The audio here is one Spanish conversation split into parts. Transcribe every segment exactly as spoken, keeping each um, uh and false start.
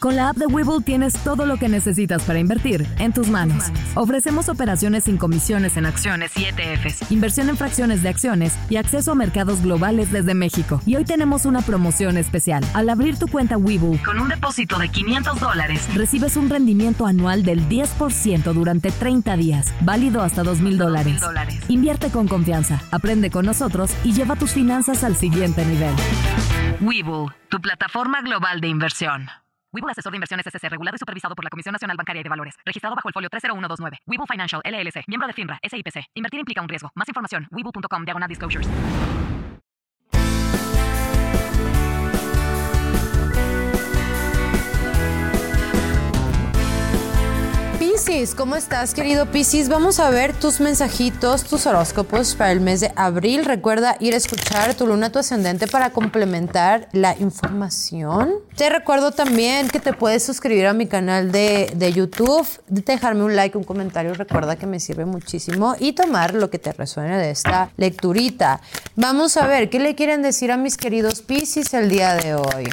Con la app de Webull tienes todo lo que necesitas para invertir en tus manos. Ofrecemos operaciones sin comisiones en acciones y E T Fs, inversión en fracciones de acciones y acceso a mercados globales desde México. Y hoy tenemos una promoción especial. Al abrir tu cuenta Webull con un depósito de quinientos dólares, recibes un rendimiento anual del diez por ciento durante treinta días, válido hasta dos mil dólares. Invierte con confianza, aprende con nosotros y lleva tus finanzas al siguiente nivel. Webull, tu plataforma global de inversión. Webull Asesor de Inversiones S C, regulado y supervisado por la Comisión Nacional Bancaria y de Valores. Registrado bajo el folio tres cero uno dos nueve. Webull Financial, L L C. Miembro de FINRA, S I P C. Invertir implica un riesgo. Más información, webull punto com, diagonal disclosures. Piscis, ¿cómo estás, querido Piscis? Vamos a ver tus mensajitos, tus horóscopos para el mes de abril. Recuerda ir a escuchar tu luna, tu ascendente para complementar la información. Te recuerdo también que te puedes suscribir a mi canal de, de YouTube, dejarme un like, un comentario. Recuerda que me sirve muchísimo y tomar lo que te resuene de esta lecturita. Vamos a ver qué le quieren decir a mis queridos Piscis el día de hoy.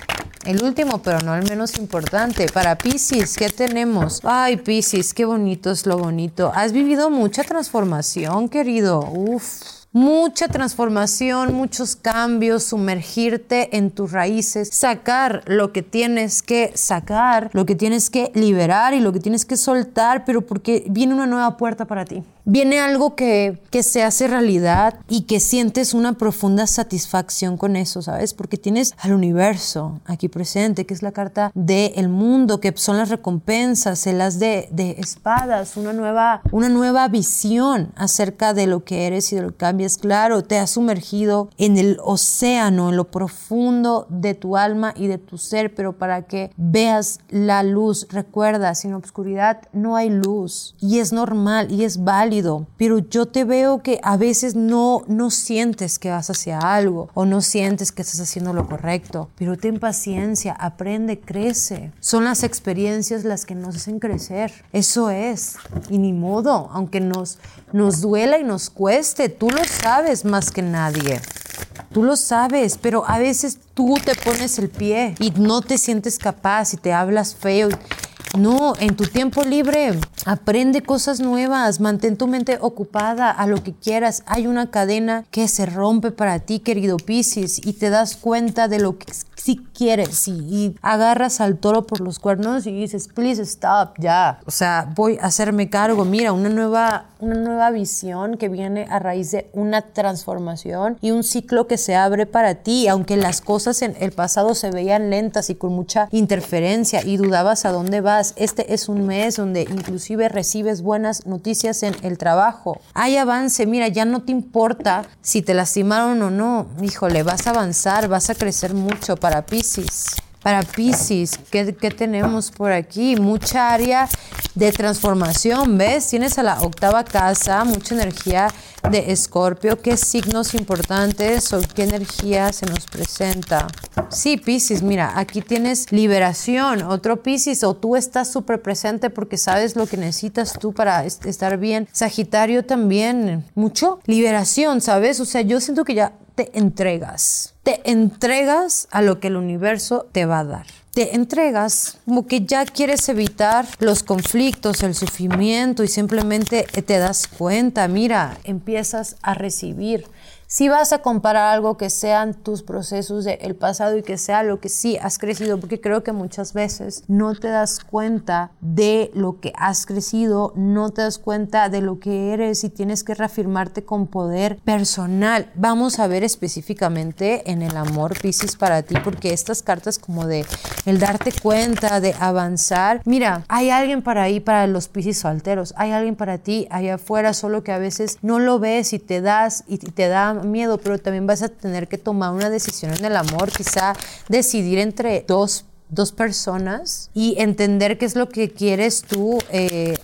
El último, pero no el menos importante. Para Piscis, ¿qué tenemos? Ay, Piscis, qué bonito es lo bonito. Has vivido mucha transformación, querido. Uf. Mucha transformación, muchos cambios, sumergirte en tus raíces, sacar lo que tienes que sacar, lo que tienes que liberar y lo que tienes que soltar, pero porque viene una nueva puerta para ti. Viene algo que, que se hace realidad y que sientes una profunda satisfacción con eso, ¿sabes? Porque tienes al universo aquí presente, que es la carta del mundo, que son las recompensas, el as de, de espadas, una nueva, una nueva visión acerca de lo que eres y de lo que cambias. Claro, te has sumergido en el océano, en lo profundo de tu alma y de tu ser, pero para que veas la luz. Recuerda, sin oscuridad no hay luz y es normal y es válido. Pero yo te veo que a veces no, no sientes que vas hacia algo o no sientes que estás haciendo lo correcto, pero ten paciencia, aprende, crece. Son las experiencias las que nos hacen crecer. Eso es, y ni modo, aunque nos, nos duela y nos cueste, tú lo sabes más que nadie. Tú lo sabes, pero a veces tú te pones el pie y no te sientes capaz y te hablas feo. No, en tu tiempo libre, aprende cosas nuevas, mantén tu mente ocupada a lo que quieras. Hay una cadena que se rompe para ti, querido Piscis, y te das cuenta de lo que sí quieres y, y agarras al toro por los cuernos y dices, please stop, ya. O sea, voy a hacerme cargo. Mira, una nueva, una nueva visión que viene a raíz de una transformación y un ciclo que se abre para ti, aunque las cosas en el pasado se veían lentas y con mucha interferencia y dudabas a dónde vas. Este es un mes donde inclusive recibes buenas noticias en el trabajo. Hay avance, mira, ya no te importa si te lastimaron o no. Híjole, vas a avanzar, vas a crecer mucho para Piscis. Para Piscis, ¿qué, ¿qué tenemos por aquí? Mucha área de transformación, ¿ves? Tienes a la octava casa, mucha energía de Escorpio. ¿Qué signos importantes o qué energía se nos presenta? Sí, Piscis, mira, aquí tienes liberación, otro Piscis, o tú estás súper presente porque sabes lo que necesitas tú para est- estar bien. Sagitario también, mucho liberación, ¿sabes? O sea, yo siento que ya te entregas, te entregas a lo que el universo te va a dar. Te entregas, como que ya quieres evitar los conflictos, el sufrimiento y simplemente te das cuenta, mira, empiezas a recibir. Si vas a comparar algo que sean tus procesos del pasado y que sea lo que sí has crecido, porque creo que muchas veces no te das cuenta de lo que has crecido, no te das cuenta de lo que eres y tienes que reafirmarte con poder personal. Vamos a ver específicamente en el amor, Piscis, para ti, porque estas cartas como de el darte cuenta, de avanzar. Mira, hay alguien para ahí, para los Piscis solteros, hay alguien para ti allá afuera, solo que a veces no lo ves y te das y te da miedo, pero también vas a tener que tomar una decisión en el amor, quizá decidir entre dos dos personas y entender qué es lo que quieres tú eh,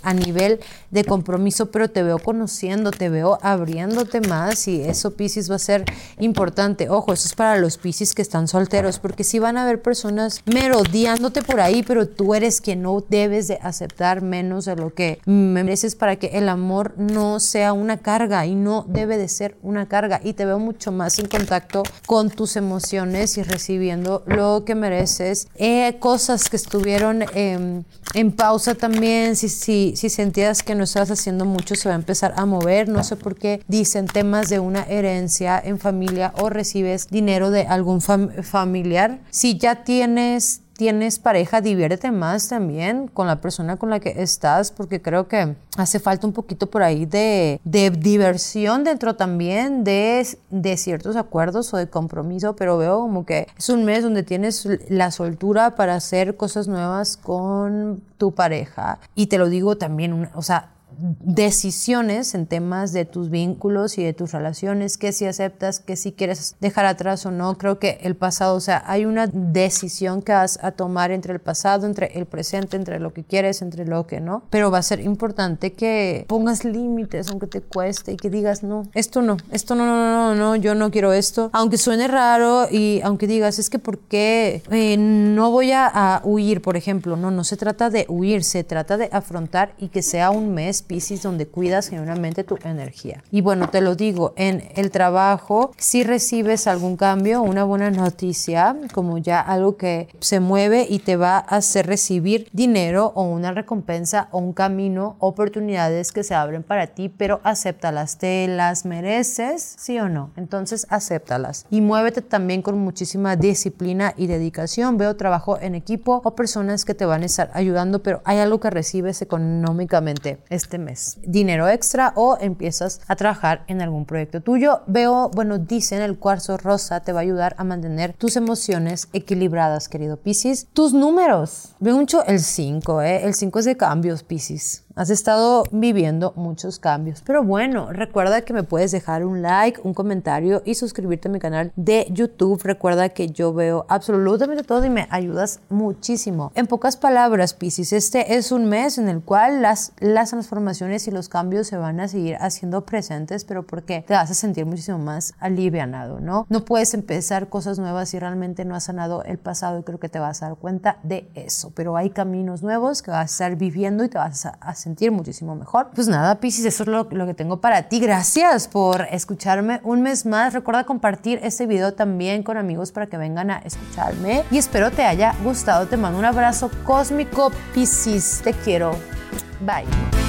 a nivel de compromiso, pero te veo conociendo, te veo abriéndote más y eso, Piscis, va a ser importante. Ojo, eso es para los Piscis que están solteros, porque sí van a haber personas merodeándote por ahí, pero tú eres quien no debes de aceptar menos de lo que mereces para que el amor no sea una carga y no debe de ser una carga. Y te veo mucho más en contacto con tus emociones y recibiendo lo que mereces. Eh, cosas que estuvieron eh, en pausa también, si, si, si sentías que no estabas haciendo mucho, se va a empezar a mover. No sé por qué dicen temas de una herencia en familia o recibes dinero de algún fam- familiar. Si ya tienes tienes pareja, diviértete más también con la persona con la que estás, porque creo que hace falta un poquito por ahí de, de diversión dentro también de, de ciertos acuerdos o de compromiso, pero veo como que es un mes donde tienes la soltura para hacer cosas nuevas con tu pareja. Y te lo digo también, una, o sea, decisiones en temas de tus vínculos y de tus relaciones, que si aceptas, que si quieres dejar atrás o no. Creo que el pasado, o sea, hay una decisión que vas a tomar entre el pasado, entre el presente, entre lo que quieres, entre lo que no, pero va a ser importante que pongas límites, aunque te cueste, y que digas, no, esto no, esto no, no, no, no, no, yo no quiero esto, aunque suene raro y aunque digas, es que ¿por qué eh, no voy a, a huir, por ejemplo? No, no se trata de huir, se trata de afrontar y que sea un mes, Piscis, donde cuidas genuinamente tu energía. Y bueno, te lo digo, en el trabajo, si recibes algún cambio, una buena noticia, como ya algo que se mueve y te va a hacer recibir dinero o una recompensa o un camino, oportunidades que se abren para ti, pero acéptalas, te las mereces, ¿sí o no? Entonces, acéptalas. Y muévete también con muchísima disciplina y dedicación. Veo trabajo en equipo o personas que te van a estar ayudando, pero hay algo que recibes económicamente este mes, dinero extra, o empiezas a trabajar en algún proyecto tuyo. Veo, bueno, dicen el cuarzo rosa te va a ayudar a mantener tus emociones equilibradas, querido Piscis. Tus números, veo mucho el cinco, ¿eh? El cinco es de cambios, Piscis. Has estado viviendo muchos cambios, pero bueno, recuerda que me puedes dejar un like, un comentario y suscribirte a mi canal de YouTube. Recuerda que yo veo absolutamente todo y me ayudas muchísimo. En pocas palabras, Piscis, este es un mes en el cual las, las transformaciones y los cambios se van a seguir haciendo presentes, pero porque te vas a sentir muchísimo más alivianado, ¿no? No puedes empezar cosas nuevas si realmente no has sanado el pasado, y creo que te vas a dar cuenta de eso, pero hay caminos nuevos que vas a estar viviendo y te vas a, a sentir muchísimo mejor. Pues nada, Piscis, eso es lo, lo que tengo para ti. Gracias por escucharme un mes más. Recuerda compartir este video también con amigos para que vengan a escucharme y espero te haya gustado. Te mando un abrazo cósmico, Piscis. Te quiero. Bye.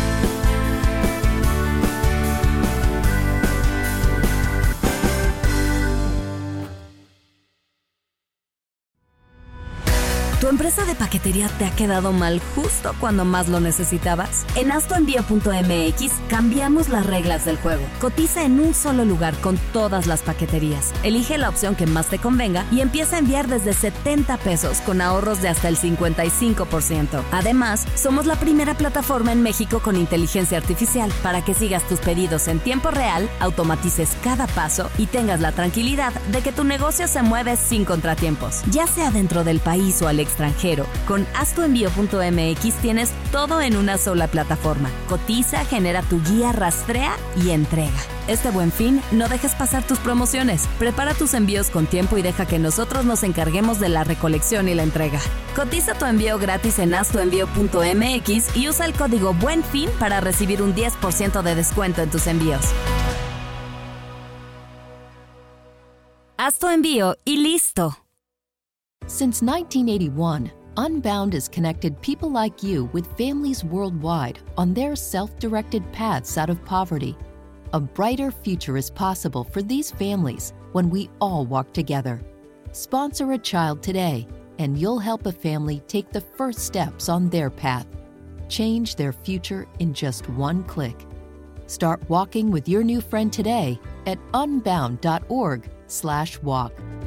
¿Tu empresa de paquetería te ha quedado mal justo cuando más lo necesitabas? En astoenvío punto m x cambiamos las reglas del juego. Cotiza en un solo lugar con todas las paqueterías. Elige la opción que más te convenga y empieza a enviar desde setenta pesos con ahorros de hasta el cincuenta y cinco por ciento. Además, somos la primera plataforma en México con inteligencia artificial para que sigas tus pedidos en tiempo real, automatices cada paso y tengas la tranquilidad de que tu negocio se mueve sin contratiempos. Ya sea dentro del país o al extranjero, con astoenvío punto m x tienes todo en una sola plataforma. Cotiza, genera tu guía, rastrea y entrega. Este Buen Fin, no dejes pasar tus promociones. Prepara tus envíos con tiempo y deja que nosotros nos encarguemos de la recolección y la entrega. Cotiza tu envío gratis en astoenvío punto m x y usa el código Buen Fin para recibir un diez por ciento de descuento en tus envíos. Haz tu envío y listo. Since nineteen eighty-one, Unbound has connected people like you with families worldwide on their self-directed paths out of poverty. A brighter future is possible for these families when we all walk together. Sponsor a child today, and you'll help a family take the first steps on their path. Change their future in just one click. Start walking with your new friend today at unbound dot org slash walk.